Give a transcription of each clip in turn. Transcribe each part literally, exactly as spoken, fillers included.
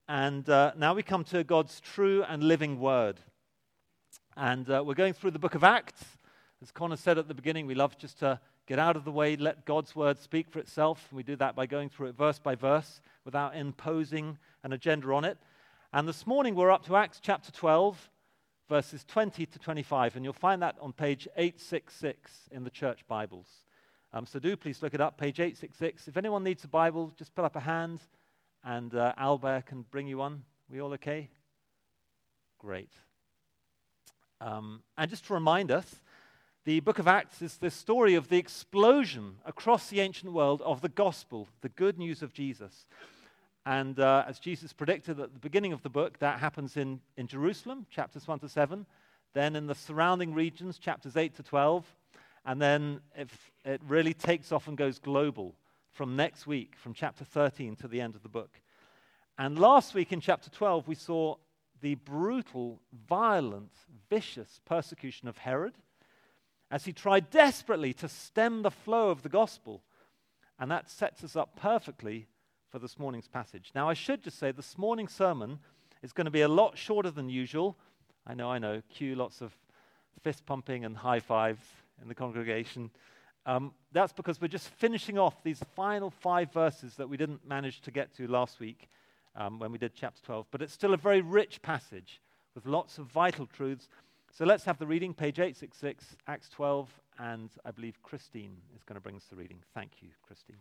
And uh, now we come to God's true and living word. And uh, we're going through the book of Acts. As Connor said at the beginning, we love just to get out of the way, let God's word speak for itself. We do that by going through it verse by verse without imposing an agenda on it. And this morning we're up to Acts chapter twelve, verses twenty to twenty-five. And you'll find that on page eight sixty-six in the church Bibles. Um, so do please look it up, page eight sixty-six. If anyone needs a Bible, just put up a hand. And uh, Albert can bring you one. We all okay? Great. Um, and just to remind us, the book of Acts is the story of the explosion across the ancient world of the gospel, the good news of Jesus. And uh, as Jesus predicted at the beginning of the book, that happens in, in Jerusalem, chapters one to seven, then in the surrounding regions, chapters eight to twelve, and then if it really takes off and goes global from next week, from chapter thirteen to the end of the book. And last week in chapter twelve, we saw the brutal, violent, vicious persecution of Herod as he tried desperately to stem the flow of the gospel. And that sets us up perfectly for this morning's passage. Now, I should just say this morning's sermon is going to be a lot shorter than usual. I know, I know, cue lots of fist pumping and high fives in the congregation. Um, that's because we're just finishing off these final five verses that we didn't manage to get to last week um, when we did chapter twelve. But it's still a very rich passage with lots of vital truths. So let's have the reading, page eight sixty-six, Acts twelve, and I believe Christine is going to bring us the reading. Thank you, Christine.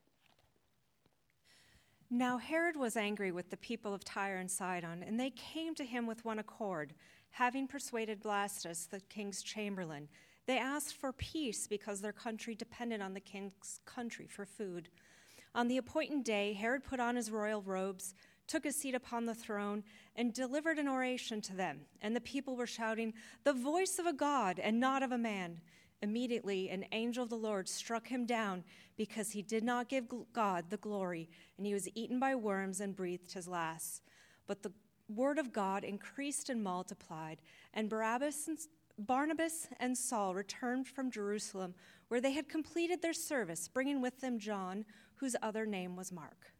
Now Herod was angry with the people of Tyre and Sidon, and they came to him with one accord, having persuaded Blastus, the king's chamberlain. They asked for peace because their country depended on the king's country for food. On the appointed day, Herod put on his royal robes, took his seat upon the throne, and delivered an oration to them. And the people were shouting, "The voice of a God and not of a man." Immediately, an angel of the Lord struck him down because he did not give God the glory, and he was eaten by worms and breathed his last. But the word of God increased and multiplied, and Barabbas and Barnabas and Saul returned from Jerusalem, where they had completed their service, bringing with them John, whose other name was Mark.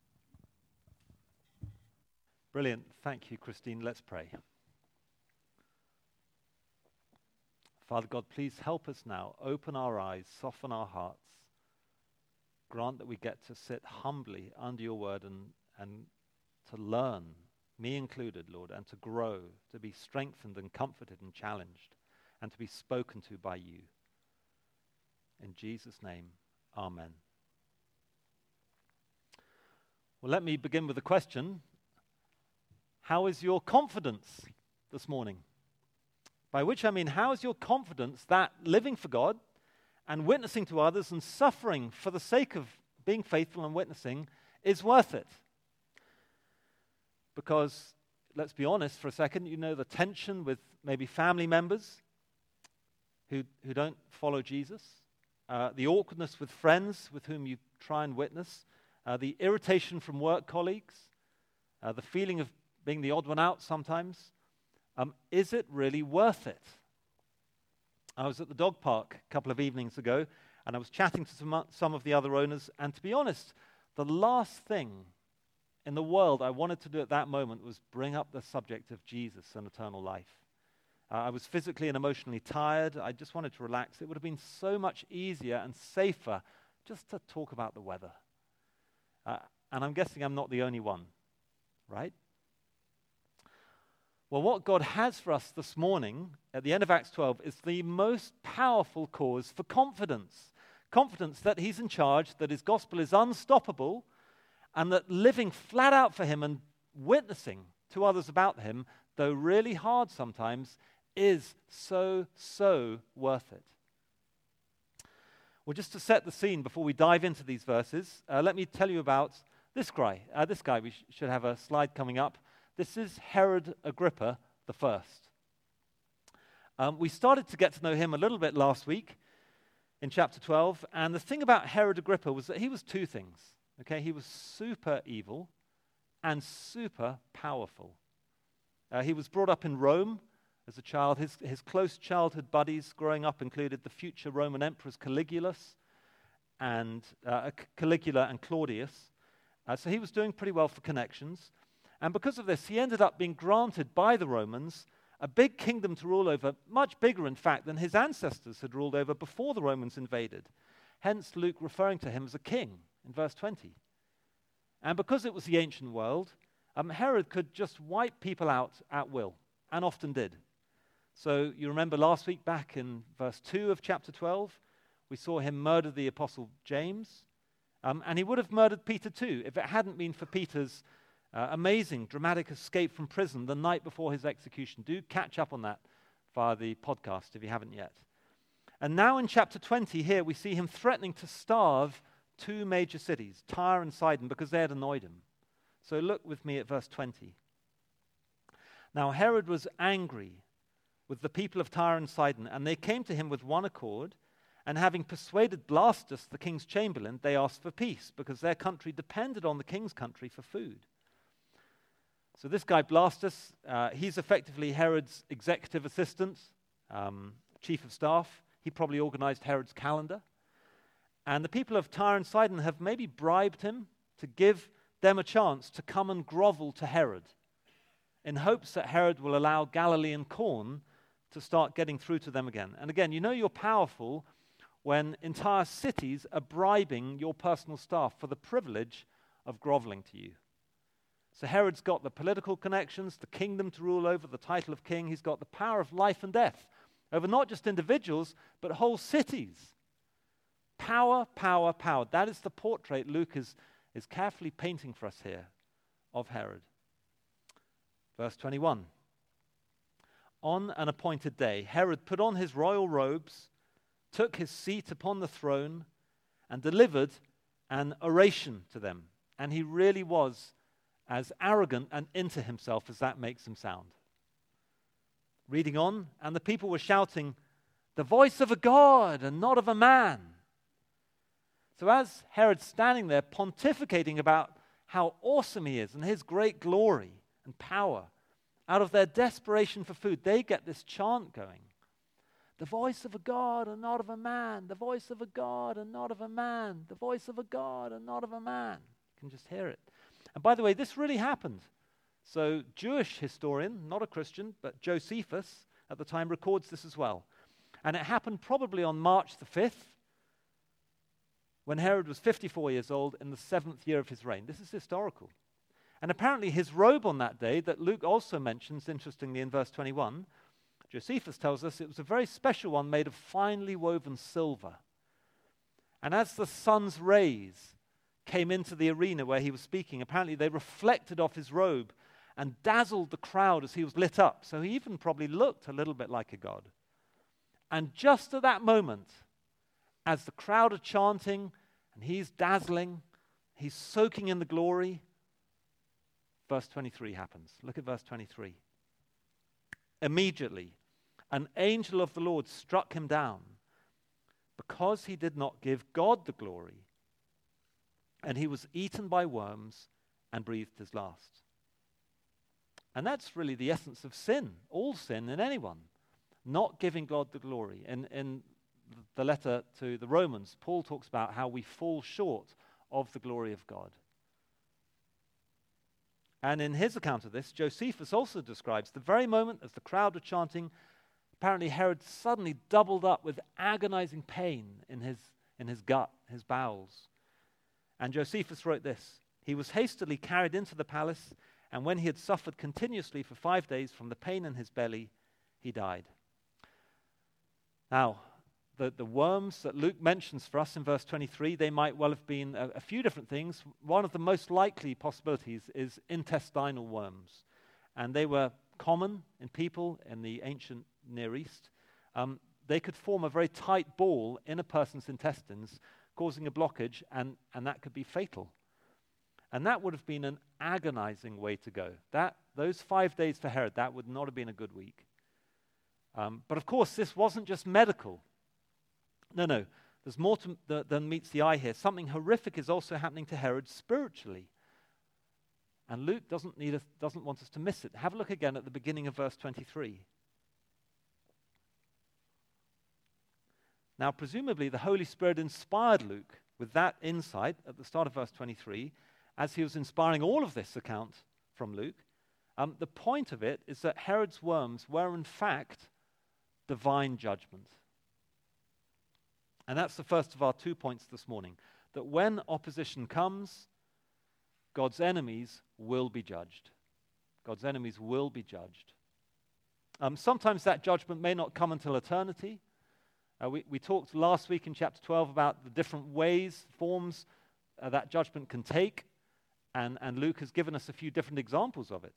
Brilliant. Thank you, Christine. Let's pray. Father God, please help us now. Open our eyes, soften our hearts. Grant that we get to sit humbly under your word and, and to learn, me included, Lord, and to grow, to be strengthened and comforted and challenged, and to be spoken to by you. In Jesus' name, amen. Well, let me begin with a question. How is your confidence this morning? By which I mean, how is your confidence that living for God and witnessing to others and suffering for the sake of being faithful and witnessing is worth it? Because, let's be honest for a second, you know the tension with maybe family members who, who don't follow Jesus, uh, the awkwardness with friends with whom you try and witness, uh, the irritation from work colleagues, uh, the feeling of being the odd one out sometimes. Um, is it really worth it? I was at the dog park a couple of evenings ago, and I was chatting to some, some of the other owners, and to be honest, the last thing in the world I wanted to do at that moment was bring up the subject of Jesus and eternal life. Uh, I was physically and emotionally tired. I just wanted to relax. It would have been so much easier and safer just to talk about the weather. Uh, and I'm guessing I'm not the only one, right? Well, what God has for us this morning at the end of Acts twelve is the most powerful cause for confidence. Confidence that he's in charge, that his gospel is unstoppable, and that living flat out for him and witnessing to others about him, though really hard sometimes, is so, so worth it. Well, just to set the scene before we dive into these verses, uh, let me tell you about this guy. Uh, this guy, we sh- should have a slide coming up. This is Herod Agrippa the First. Um, we started to get to know him a little bit last week in chapter twelve, and the thing about Herod Agrippa was that he was two things. Okay, he was super evil and super powerful. Uh, he was brought up in Rome as a child. His, his close childhood buddies growing up included the future Roman emperors Caligulus and uh, Caligula and Claudius. Uh, so he was doing pretty well for connections. And because of this, he ended up being granted by the Romans a big kingdom to rule over, much bigger, in fact, than his ancestors had ruled over before the Romans invaded. Hence, Luke referring to him as a king in verse twenty. And because it was the ancient world, um, Herod could just wipe people out at will, and often did. So you remember last week, back in verse two of chapter twelve, we saw him murder the apostle James, um, and he would have murdered Peter too if it hadn't been for Peter's uh, amazing, dramatic escape from prison the night before his execution. Do catch up on that via the podcast if you haven't yet. And now in chapter twenty here, we see him threatening to starve two major cities, Tyre and Sidon, because they had annoyed him. So look with me at verse twenty. Now Herod was angry with the people of Tyre and Sidon, and they came to him with one accord, and having persuaded Blastus, the king's chamberlain, they asked for peace, because their country depended on the king's country for food. So this guy Blastus, uh, he's effectively Herod's executive assistant, um, chief of staff. He probably organized Herod's calendar. And the people of Tyre and Sidon have maybe bribed him to give them a chance to come and grovel to Herod, in hopes that Herod will allow Galilean corn to start getting through to them again. And again, you know you're powerful when entire cities are bribing your personal staff for the privilege of groveling to you. So Herod's got the political connections, the kingdom to rule over, the title of king. He's got the power of life and death over not just individuals, but whole cities. Power, power, power. That is the portrait Luke is, is carefully painting for us here of Herod. Verse twenty-one. On an appointed day, Herod put on his royal robes, took his seat upon the throne, and delivered an oration to them. And he really was as arrogant and into himself as that makes him sound. Reading on, and the people were shouting, "The voice of a god and not of a man." So as Herod's standing there pontificating about how awesome he is and his great glory and power, out of their desperation for food, they get this chant going. The voice of a god and not of a man. The voice of a god and not of a man. The voice of a god and not of a man. You can just hear it. And by the way, this really happened. So Jewish historian, not a Christian, but Josephus at the time records this as well. And it happened probably on March the fifth, when Herod was fifty-four years old in the seventh year of his reign. This is historical. And apparently his robe on that day, that Luke also mentions, interestingly, in verse twenty-one, Josephus tells us it was a very special one made of finely woven silver. And as the sun's rays came into the arena where he was speaking, apparently they reflected off his robe and dazzled the crowd as he was lit up. So he even probably looked a little bit like a god. And just at that moment, as the crowd are chanting and he's dazzling, he's soaking in the glory, verse twenty-three happens. Look at verse twenty-three. Immediately, an angel of the Lord struck him down because he did not give God the glory, and he was eaten by worms and breathed his last. And that's really the essence of sin, all sin in anyone, not giving God the glory. In, in the letter to the Romans, Paul talks about how we fall short of the glory of God. And in his account of this, Josephus also describes the very moment as the crowd were chanting, apparently Herod suddenly doubled up with agonizing pain in his, in his gut, his bowels. And Josephus wrote this: "He was hastily carried into the palace, and when he had suffered continuously for five days from the pain in his belly, he died." Now, the, the worms that Luke mentions for us in verse twenty-three, they might well have been a, a few different things. One of the most likely possibilities is intestinal worms. And they were common in people in the ancient Near East. Um, they could form a very tight ball in a person's intestines, causing a blockage, and, and that could be fatal. And that would have been an agonizing way to go. That those five days for Herod, that would not have been a good week. Um, but of course, this wasn't just medical. No, no, there's more to, the, than meets the eye here. Something horrific is also happening to Herod spiritually. And Luke doesn't, need us, doesn't want us to miss it. Have a look again at the beginning of verse twenty-three. Now, presumably, the Holy Spirit inspired Luke with that insight at the start of verse twenty-three, as he was inspiring all of this account from Luke. Um, the point of it is that Herod's worms were in fact divine judgment. And that's the first of our two points this morning, that when opposition comes, God's enemies will be judged. God's enemies will be judged. Um, sometimes that judgment may not come until eternity. Uh, we, we talked last week in chapter twelve about the different ways, forms uh, that judgment can take, and, and Luke has given us a few different examples of it.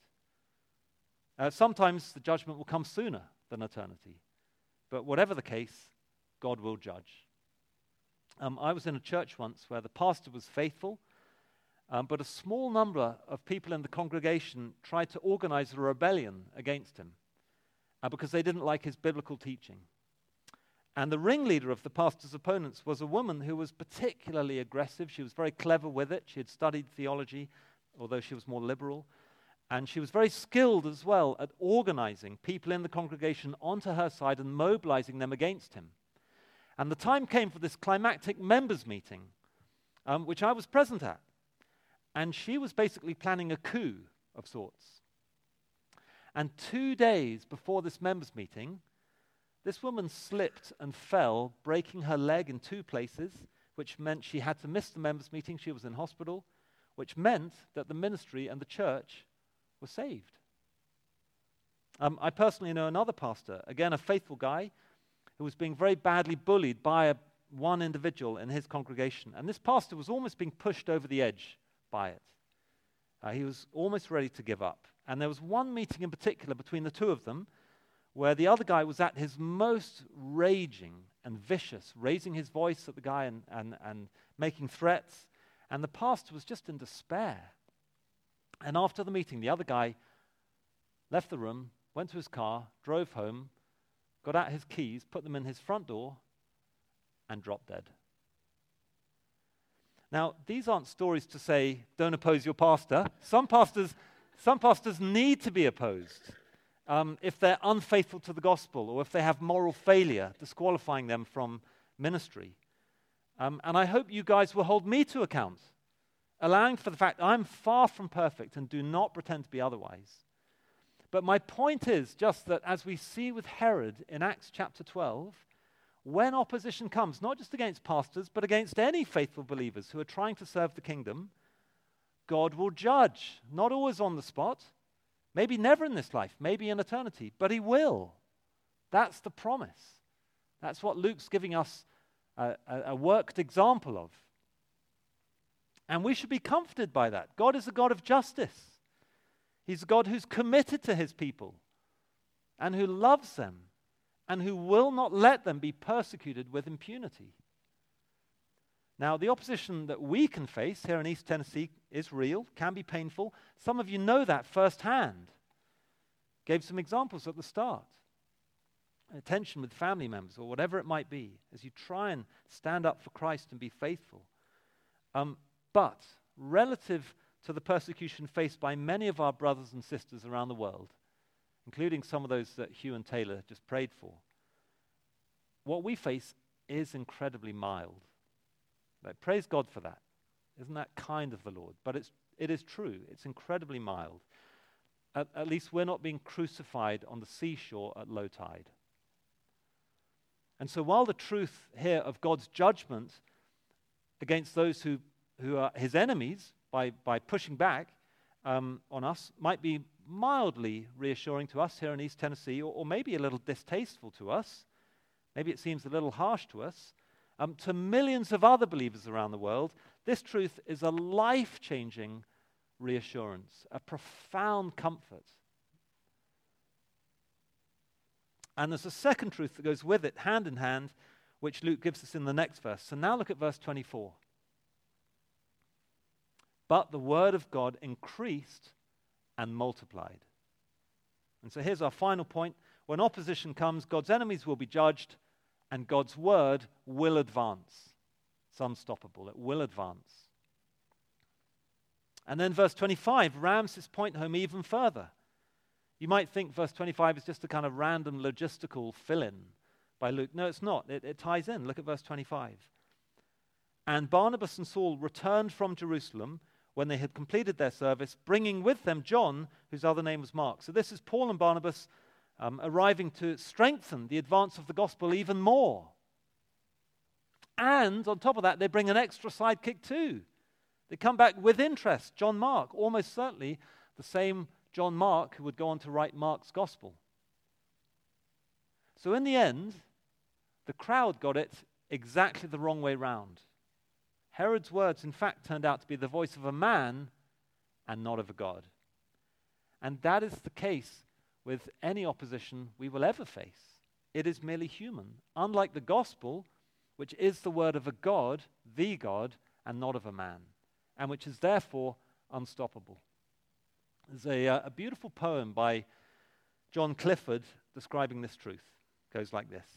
Uh, sometimes the judgment will come sooner than eternity. But whatever the case, God will judge. Um, I was in a church once where the pastor was faithful, um, but a small number of people in the congregation tried to organize a rebellion against him uh, because they didn't like his biblical teaching. And the ringleader of the pastor's opponents was a woman who was particularly aggressive. She was very clever with it. She had studied theology, although she was more liberal. And she was very skilled as well at organizing people in the congregation onto her side and mobilizing them against him. And the time came for this climactic members' meeting, um, which I was present at. And she was basically planning a coup of sorts. And two days before this members' meeting, this woman slipped and fell, breaking her leg in two places, which meant she had to miss the members' meeting. She was in hospital, which meant that the ministry and the church were saved. Um, I personally know another pastor, again a faithful guy, who was being very badly bullied by a, one individual in his congregation. And this pastor was almost being pushed over the edge by it. Uh, he was almost ready to give up. And there was one meeting in particular between the two of them where the other guy was at his most raging and vicious, raising his voice at the guy and, and, and making threats. And the pastor was just in despair. And after the meeting, the other guy left the room, went to his car, drove home, got out his keys, put them in his front door, and dropped dead. Now, these aren't stories to say, don't oppose your pastor. Some pastors, some pastors need to be opposed um, if they're unfaithful to the gospel or if they have moral failure, disqualifying them from ministry. Um, and I hope you guys will hold me to account, allowing for the fact I'm far from perfect and do not pretend to be otherwise. But my point is just that as we see with Herod in Acts chapter twelve, when opposition comes, not just against pastors, but against any faithful believers who are trying to serve the kingdom, God will judge, not always on the spot, maybe never in this life, maybe in eternity, but he will. That's the promise. That's what Luke's giving us a, a, a worked example of. And we should be comforted by that. God is a God of justice. He's a God who's committed to his people and who loves them and who will not let them be persecuted with impunity. Now, the opposition that we can face here in East Tennessee is real, can be painful. Some of you know that firsthand. Gave some examples at the start. Tension with family members or whatever it might be as you try and stand up for Christ and be faithful. Um, but relative to the persecution faced by many of our brothers and sisters around the world, including some of those that Hugh and Taylor just prayed for, what we face is incredibly mild. Like, praise God for that. Isn't that kind of the Lord? But it's, it is true. It's incredibly mild. At, at least we're not being crucified on the seashore at low tide. And so while the truth here of God's judgment against those who, who are his enemies, By, by pushing back um, on us, might be mildly reassuring to us here in East Tennessee, or, or maybe a little distasteful to us. Maybe it seems a little harsh to us. Um, to millions of other believers around the world, this truth is a life-changing reassurance, a profound comfort. And there's a second truth that goes with it, hand in hand, which Luke gives us in the next verse. So now look at verse twenty-four. But the word of God increased and multiplied. And so here's our final point. When opposition comes, God's enemies will be judged, and God's word will advance. It's unstoppable. It will advance. And then verse twenty-five rams this point home even further. You might think verse twenty-five is just a kind of random logistical fill-in by Luke. No, it's not. It, it ties in. Look at verse twenty-five. And Barnabas and Saul returned from Jerusalem when they had completed their service, bringing with them John, whose other name was Mark. So this is Paul and Barnabas um, arriving to strengthen the advance of the gospel even more. And on top of that, they bring an extra sidekick too. They come back with interest, John Mark, almost certainly the same John Mark who would go on to write Mark's gospel. So in the end, the crowd got it exactly the wrong way round. Herod's words, in fact, turned out to be the voice of a man and not of a God. And that is the case with any opposition we will ever face. It is merely human, unlike the gospel, which is the word of a God, the God, and not of a man, and which is therefore unstoppable. There's a, uh, a beautiful poem by John Clifford describing this truth. It goes like this.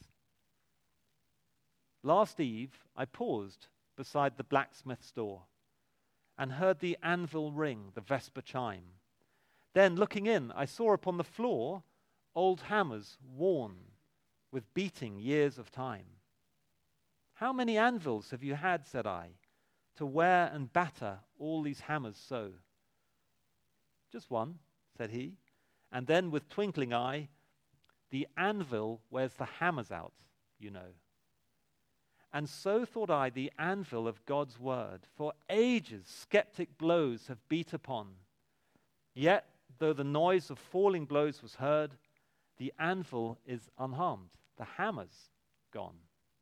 Last eve, I paused beside the blacksmith's door and heard the anvil ring the vesper chime. Then, looking in, I saw upon the floor old hammers worn with beating years of time. How many anvils have you had, said I, to wear and batter all these hammers so? Just one, said he, and then with twinkling eye, the anvil wears the hammers out, you know. And so thought I, the anvil of God's word, for ages skeptic blows have beat upon. Yet, though the noise of falling blows was heard, the anvil is unharmed, the hammer's gone.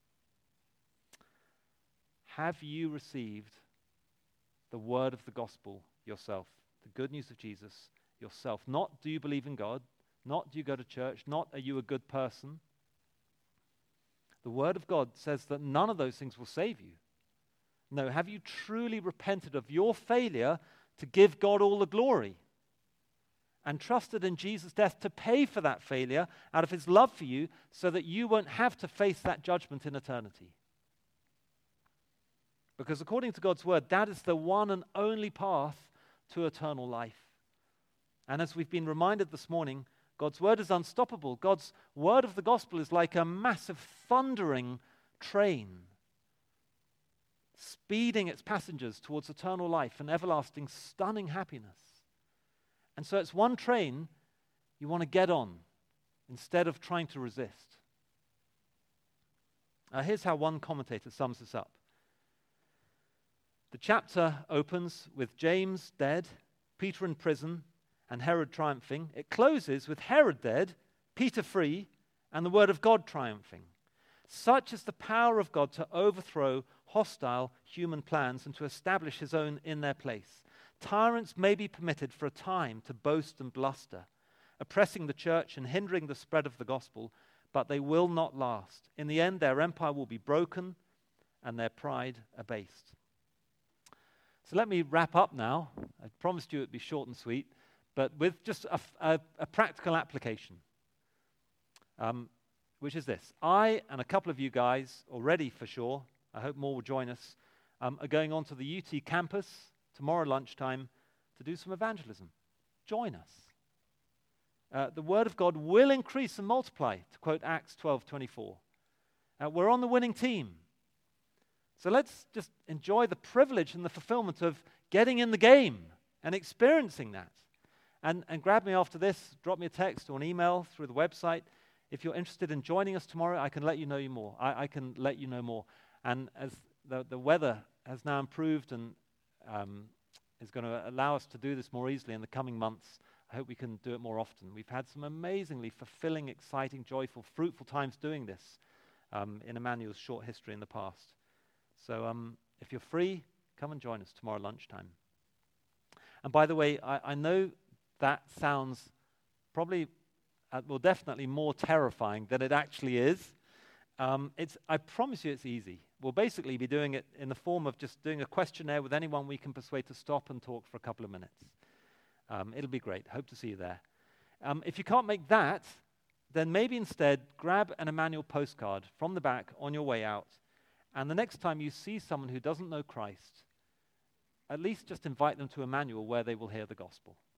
Have you received the word of the gospel yourself, the good news of Jesus yourself? Not do you believe in God, not do you go to church, not are you a good person. The word of God says that none of those things will save you. No, have you truly repented of your failure to give God all the glory and trusted in Jesus' death to pay for that failure out of his love for you so that you won't have to face that judgment in eternity? Because according to God's word, that is the one and only path to eternal life. And as we've been reminded this morning, God's word is unstoppable. God's word of the gospel is like a massive thundering train, speeding its passengers towards eternal life and everlasting, stunning happiness. And so it's one train you want to get on instead of trying to resist. Uh, here's how one commentator sums this up. The chapter opens with James dead, Peter in prison, and Herod triumphing. It closes with Herod dead, Peter free, and the word of God triumphing. Such is the power of God to overthrow hostile human plans and to establish his own in their place. Tyrants may be permitted for a time to boast and bluster, oppressing the church and hindering the spread of the gospel, but they will not last. In the end, their empire will be broken and their pride abased. So let me wrap up now. I promised you it'd be short and sweet, but with just a, a, a practical application, um, which is this. I and a couple of you guys, already for sure, I hope more will join us, um, are going on to the U T campus tomorrow lunchtime to do some evangelism. Join us. Uh, the word of God will increase and multiply, to quote Acts twelve twenty-four. Uh, we're on the winning team. So let's just enjoy the privilege and the fulfillment of getting in the game and experiencing that. And, and grab me after this, drop me a text or an email through the website. If you're interested in joining us tomorrow, I can let you know more. I, I can let you know more. And as the, the weather has now improved and um, is going to allow us to do this more easily in the coming months, I hope we can do it more often. We've had some amazingly fulfilling, exciting, joyful, fruitful times doing this um, in Emmanuel's short history in the past. So um, if you're free, come and join us tomorrow lunchtime. And by the way, I, I know that sounds probably, uh, well, definitely more terrifying than it actually is. Um, it's, I promise you it's easy. We'll basically be doing it in the form of just doing a questionnaire with anyone we can persuade to stop and talk for a couple of minutes. Um, it'll be great. Hope to see you there. Um, if you can't make that, then maybe instead grab an Emmanuel postcard from the back on your way out. And the next time you see someone who doesn't know Christ, at least just invite them to Emmanuel where they will hear the gospel.